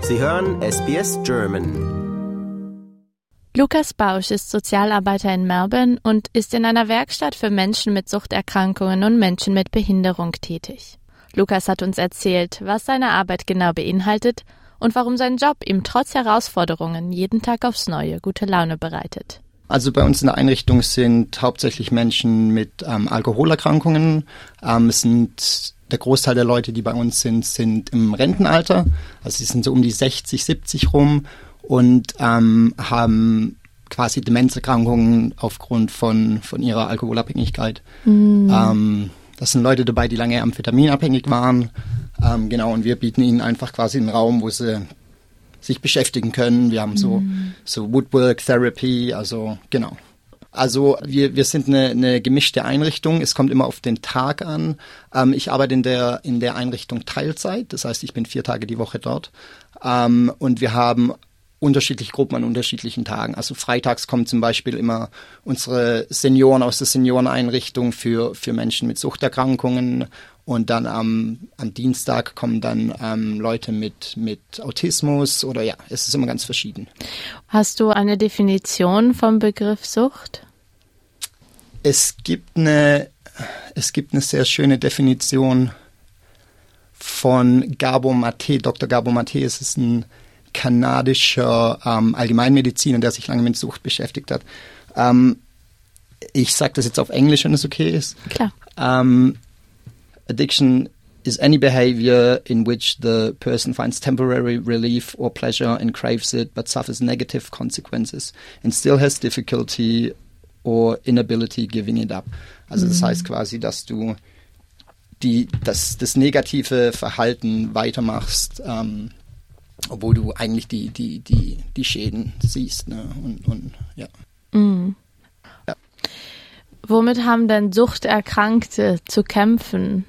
Sie hören SBS German. Lukas Bausch ist Sozialarbeiter in Melbourne und ist in einer Werkstatt für Menschen mit Suchterkrankungen und Menschen mit Behinderung tätig. Lukas hat uns erzählt, was seine Arbeit genau beinhaltet und warum sein Job ihm trotz Herausforderungen jeden Tag aufs Neue gute Laune bereitet. Also bei uns in der Einrichtung sind hauptsächlich Menschen mit Alkoholerkrankungen. Der Großteil der Leute, die bei uns sind im Rentenalter. Also sie sind so um die 60, 70 rum und haben quasi Demenzerkrankungen aufgrund von ihrer Alkoholabhängigkeit. Das sind Leute dabei, die lange amphetaminabhängig waren. Und wir bieten ihnen einfach quasi einen Raum, wo sie sich beschäftigen können. Wir haben so Woodwork Therapy, also genau. Also wir sind eine gemischte Einrichtung. Es kommt immer auf den Tag an. Ich arbeite in der Einrichtung Teilzeit, das heißt, ich bin 4 Tage die Woche dort. Und wir haben unterschiedliche Gruppen an unterschiedlichen Tagen. Also freitags kommen zum Beispiel immer unsere Senioren aus der Senioreneinrichtung für Menschen mit Suchterkrankungen. Und dann am Dienstag kommen dann Leute mit Autismus oder ja, es ist immer ganz verschieden. Hast du eine Definition vom Begriff Sucht? Es gibt eine sehr schöne Definition von Gabor Mate. Dr. Gabor Mate ist ein kanadischer Allgemeinmediziner, der sich lange mit Sucht beschäftigt hat. Ich sage das jetzt auf Englisch, wenn es okay ist. Klar. Addiction is any behavior in which the person finds temporary relief or pleasure and craves it, but suffers negative consequences and still has difficulty or inability giving it up. Also das heißt quasi, dass du das negative Verhalten weitermachst, obwohl du eigentlich die Schäden siehst. Ne? Und ja. Ja. Womit haben denn Suchterkrankte zu kämpfen?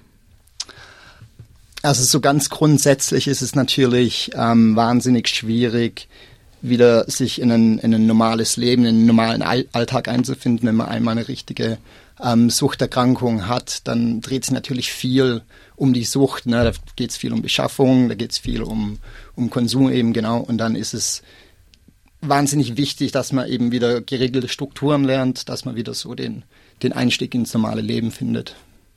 Also so ganz grundsätzlich ist es natürlich wahnsinnig schwierig, wieder sich in ein normales Leben, in einen normalen Alltag einzufinden. Wenn man einmal eine richtige Suchterkrankung hat, dann dreht sich natürlich viel um die Sucht. Ne? Da geht es viel um Beschaffung, da geht es viel um Konsum eben, genau. Und dann ist es wahnsinnig wichtig, dass man eben wieder geregelte Strukturen lernt, dass man wieder so den Einstieg ins normale Leben findet.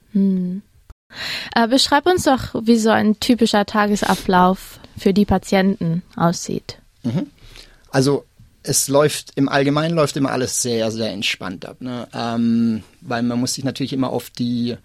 Beschreib uns doch, wie so ein typischer Tagesablauf für die Patienten aussieht. Also im Allgemeinen läuft immer alles sehr, sehr entspannt ab, ne? Weil man muss sich natürlich immer auf die,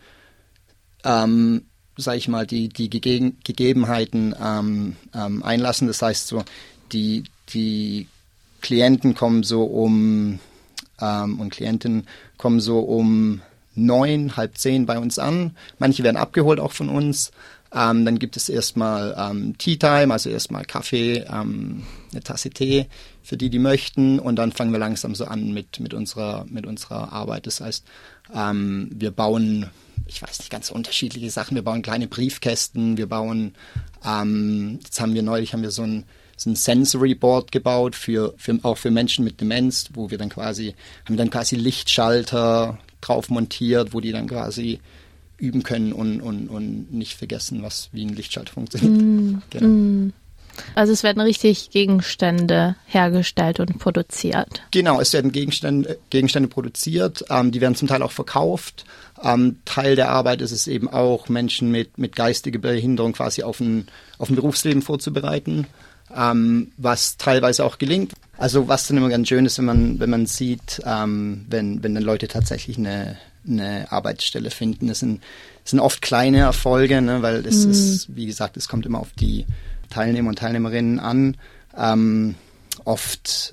sag ich mal, die Gegebenheiten einlassen. Das heißt so, die Klienten kommen so und Klientinnen kommen so um 9, halb 10 bei uns an. Manche werden abgeholt auch von uns. Dann gibt es erstmal Tea Time, also erstmal Kaffee, eine Tasse Tee für die möchten. Und dann fangen wir langsam so an mit unserer Arbeit. Das heißt, wir bauen, ich weiß nicht, ganz unterschiedliche Sachen. Wir bauen kleine Briefkästen. Wir bauen, jetzt haben wir so ein Sensory Board gebaut auch für Menschen mit Demenz, wo wir dann quasi Lichtschalter drauf montiert, wo die dann quasi üben können und nicht vergessen, wie ein Lichtschalter funktioniert. Genau. Also es werden richtig Gegenstände hergestellt und produziert. Genau, es werden Gegenstände produziert, die werden zum Teil auch verkauft. Teil der Arbeit ist es eben auch, Menschen mit geistiger Behinderung quasi auf ein Berufsleben vorzubereiten, was teilweise auch gelingt. Also was dann immer ganz schön ist, wenn man sieht, wenn dann Leute tatsächlich eine Arbeitsstelle finden. Das sind oft kleine Erfolge, ne, weil es ist, wie gesagt, es kommt immer auf die Teilnehmer und Teilnehmerinnen an. Oft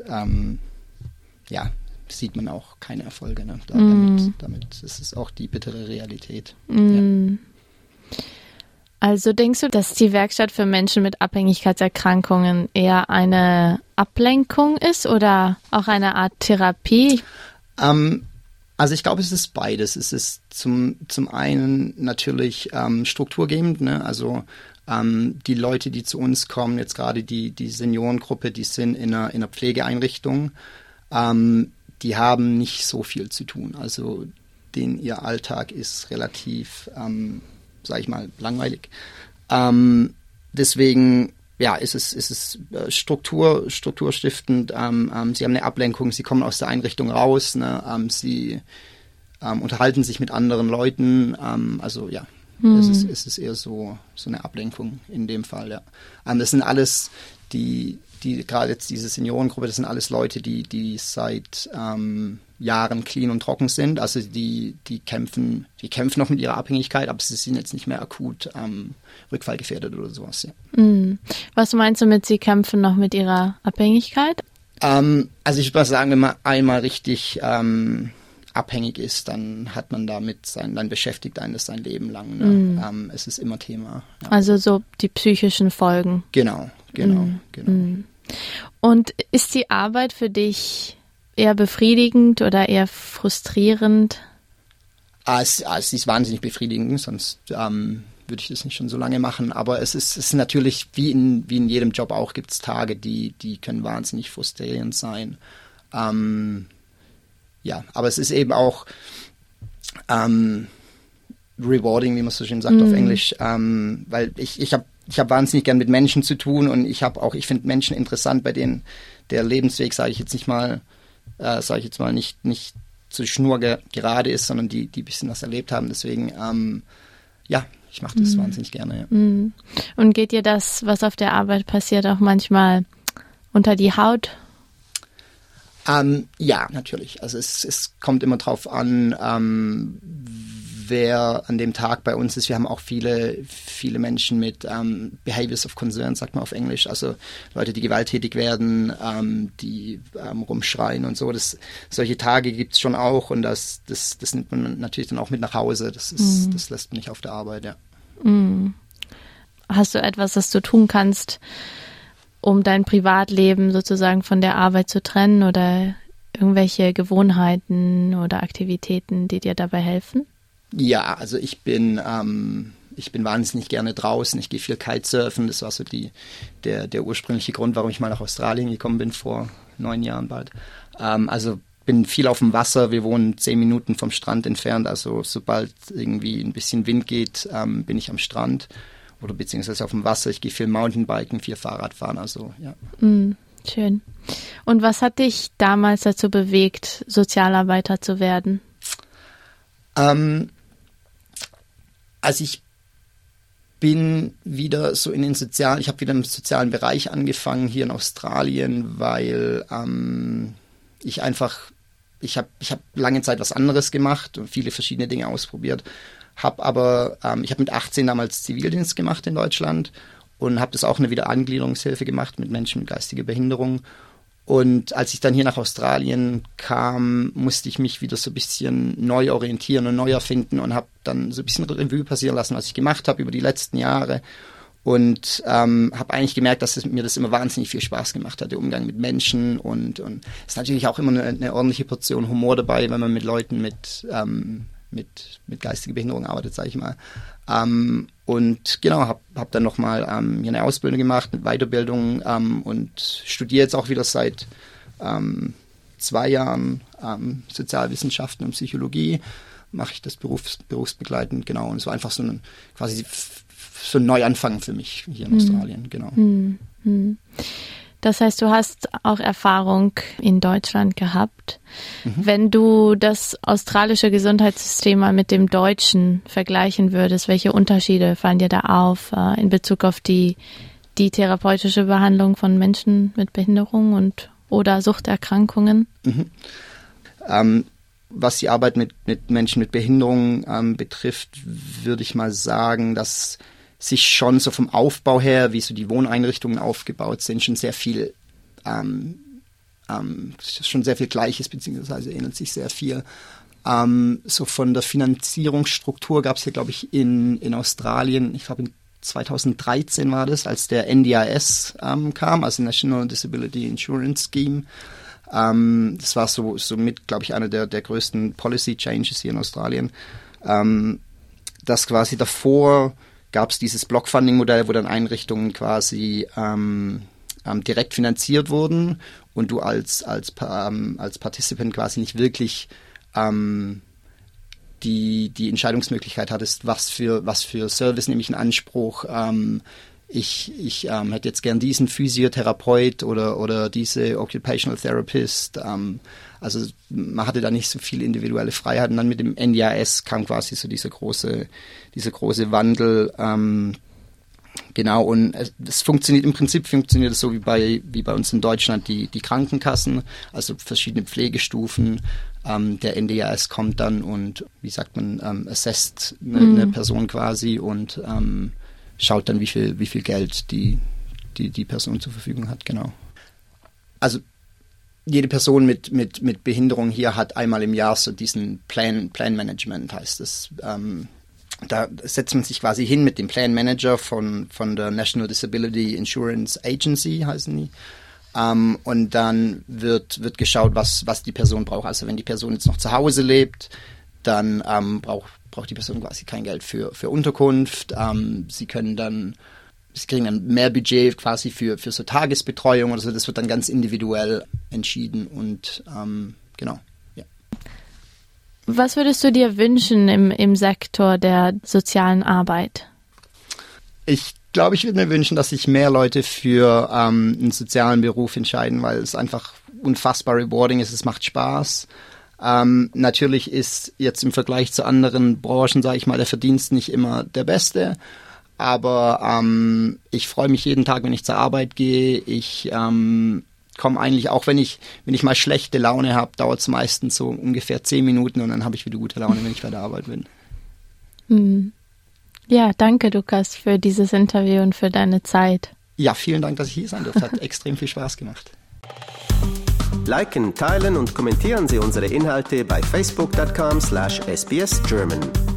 sieht man auch keine Erfolge. Ne? Damit ist es auch die bittere Realität. Ja. Also denkst du, dass die Werkstatt für Menschen mit Abhängigkeitserkrankungen eher eine Ablenkung ist oder auch eine Art Therapie? Also ich glaube, es ist beides. Es ist zum einen natürlich strukturgebend, ne? Also die Leute, die zu uns kommen, jetzt gerade die Seniorengruppe, die sind in einer Pflegeeinrichtung, die haben nicht so viel zu tun. Also ihr Alltag ist relativ, sag ich mal, langweilig. Deswegen ist es strukturstiftend. Sie haben eine Ablenkung, sie kommen aus der Einrichtung raus, ne? Sie unterhalten sich mit anderen Leuten. Es ist eher so eine Ablenkung in dem Fall. Ja. Das sind alles die gerade jetzt diese Seniorengruppe, das sind alles Leute, die seit Jahren clean und trocken sind. Also die kämpfen noch mit ihrer Abhängigkeit, aber sie sind jetzt nicht mehr akut rückfallgefährdet oder sowas. Ja. Was meinst du mit, sie kämpfen noch mit ihrer Abhängigkeit? Also ich würde mal sagen, wenn man einmal richtig abhängig ist, dann hat man dann beschäftigt einen das sein Leben lang. Ne? Es ist immer Thema. Ja. Also so die psychischen Folgen. Genau. Und ist die Arbeit für dich eher befriedigend oder eher frustrierend? Es ist wahnsinnig befriedigend, sonst würde ich das nicht schon so lange machen. Aber es ist natürlich, wie in jedem Job auch, gibt es Tage, die können wahnsinnig frustrierend sein. Aber es ist eben auch rewarding, wie man so schön sagt auf Englisch, weil ich habe wahnsinnig gern mit Menschen zu tun und ich finde Menschen interessant, bei denen der Lebensweg, sage ich jetzt mal nicht so schnurgerade ist, sondern die ein bisschen was erlebt haben. Deswegen, ich mache das wahnsinnig gerne. Ja. Und geht dir das, was auf der Arbeit passiert, auch manchmal unter die Haut? Ja, natürlich. Also es kommt immer drauf an, wer an dem Tag bei uns ist. Wir haben auch viele Menschen mit Behaviors of Concern, sagt man auf Englisch, also Leute, die gewalttätig werden, die rumschreien und so. Solche Tage gibt es schon auch und das nimmt man natürlich dann auch mit nach Hause. Das lässt man nicht auf der Arbeit, ja. Hast du etwas, das du tun kannst, um dein Privatleben sozusagen von der Arbeit zu trennen oder irgendwelche Gewohnheiten oder Aktivitäten, die dir dabei helfen? Ja, also ich bin wahnsinnig gerne draußen. Ich gehe viel Kitesurfen. Das war so der ursprüngliche Grund, warum ich mal nach Australien gekommen bin, vor 9 Jahren bald. Also bin viel auf dem Wasser. Wir wohnen 10 Minuten vom Strand entfernt. Also sobald irgendwie ein bisschen Wind geht, bin ich am Strand oder beziehungsweise auf dem Wasser. Ich gehe viel Mountainbiken, viel Fahrradfahren. Also ja. Schön. Und was hat dich damals dazu bewegt, Sozialarbeiter zu werden? Also ich bin wieder so ich habe wieder im sozialen Bereich angefangen hier in Australien, weil ich habe lange Zeit was anderes gemacht und viele verschiedene Dinge ausprobiert, ich habe mit 18 damals Zivildienst gemacht in Deutschland und habe das auch eine Wiederangliederungshilfe gemacht mit Menschen mit geistiger Behinderung. Und als ich dann hier nach Australien kam, musste ich mich wieder so ein bisschen neu orientieren und neu erfinden und habe dann so ein bisschen Revue passieren lassen, was ich gemacht habe über die letzten Jahre. Und habe eigentlich gemerkt, dass mir das immer wahnsinnig viel Spaß gemacht hat, der Umgang mit Menschen. Und es ist natürlich auch immer eine ordentliche Portion Humor dabei, wenn man mit Leuten mit geistiger Behinderung arbeitet, sage ich mal. Und genau, hab dann nochmal hier eine Ausbildung gemacht mit Weiterbildung und studiere jetzt auch wieder seit 2 Jahren Sozialwissenschaften und Psychologie, mache ich das berufsbegleitend, genau. Und es war einfach so ein Neuanfang für mich hier in Australien, genau. Das heißt, du hast auch Erfahrung in Deutschland gehabt. Wenn du das australische Gesundheitssystem mal mit dem deutschen vergleichen würdest, welche Unterschiede fallen dir da auf in Bezug auf die therapeutische Behandlung von Menschen mit Behinderung oder Suchterkrankungen? Was die Arbeit mit Menschen mit Behinderung betrifft, würde ich mal sagen, dass sich schon so vom Aufbau her, wie so die Wohneinrichtungen aufgebaut sind, schon sehr viel Gleiches, beziehungsweise ähnelt sich sehr viel. So von der Finanzierungsstruktur gab es hier, glaube ich, in Australien, ich glaube in 2013 war das, als der NDIS kam, also National Disability Insurance Scheme. Das war so mit, glaube ich, einer der größten Policy Changes hier in Australien. Das quasi davor gab es dieses Block-Funding-Modell, wo dann Einrichtungen quasi direkt finanziert wurden und du als Participant quasi nicht wirklich die Entscheidungsmöglichkeit hattest, was für Service nehme ich in Anspruch, ich hätte jetzt gern diesen Physiotherapeut oder diese Occupational Therapist. Also man hatte da nicht so viel individuelle Freiheit. Und dann mit dem NDIS kam quasi so dieser große Wandel. Genau, und es funktioniert so wie bei uns in Deutschland die Krankenkassen, also verschiedene Pflegestufen. Der NDIS kommt dann und, wie sagt man, assesst eine Person quasi und schaut dann, wie viel Geld die Person zur Verfügung hat, genau. Also jede Person mit Behinderung hier hat einmal im Jahr so diesen Plan Management, heißt es. Da setzt man sich quasi hin mit dem Plan Manager von der National Disability Insurance Agency, heißen die. Und dann wird geschaut, was die Person braucht. Also wenn die Person jetzt noch zu Hause lebt, dann braucht die Person quasi kein Geld für Unterkunft. Sie kriegen dann mehr Budget quasi für so Tagesbetreuung oder so. Das wird dann ganz individuell entschieden und genau. Ja. Was würdest du dir wünschen im Sektor der sozialen Arbeit? Ich glaube, ich würde mir wünschen, dass sich mehr Leute für einen sozialen Beruf entscheiden, weil es einfach unfassbar rewarding ist. Es macht Spaß. Natürlich ist jetzt im Vergleich zu anderen Branchen, sage ich mal, der Verdienst nicht immer der beste. Aber ich freue mich jeden Tag, wenn ich zur Arbeit gehe. Ich komme eigentlich, auch wenn ich mal schlechte Laune habe, dauert es meistens so ungefähr 10 Minuten und dann habe ich wieder gute Laune, wenn ich bei der Arbeit bin. Ja, danke Lukas für dieses Interview und für deine Zeit. Ja, vielen Dank, dass ich hier sein durfte. Hat extrem viel Spaß gemacht. Liken, teilen und kommentieren Sie unsere Inhalte bei facebook.com/sbsgerman.